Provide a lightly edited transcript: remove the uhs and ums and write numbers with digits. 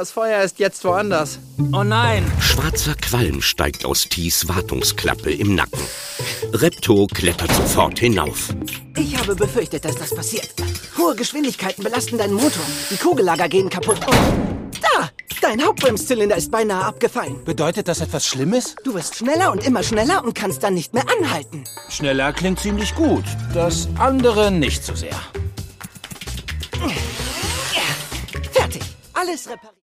Das Feuer ist jetzt woanders. Oh nein! Schwarzer Qualm steigt aus Tis Wartungsklappe im Nacken. Repto klettert sofort hinauf. Ich habe befürchtet, dass das passiert. Hohe Geschwindigkeiten belasten deinen Motor. Die Kugellager gehen kaputt. Und da! Dein Hauptbremszylinder ist beinahe abgefallen. Bedeutet das etwas Schlimmes? Du wirst schneller und immer schneller und kannst dann nicht mehr anhalten. Schneller klingt ziemlich gut. Das andere nicht so sehr. Fertig. Alles repariert.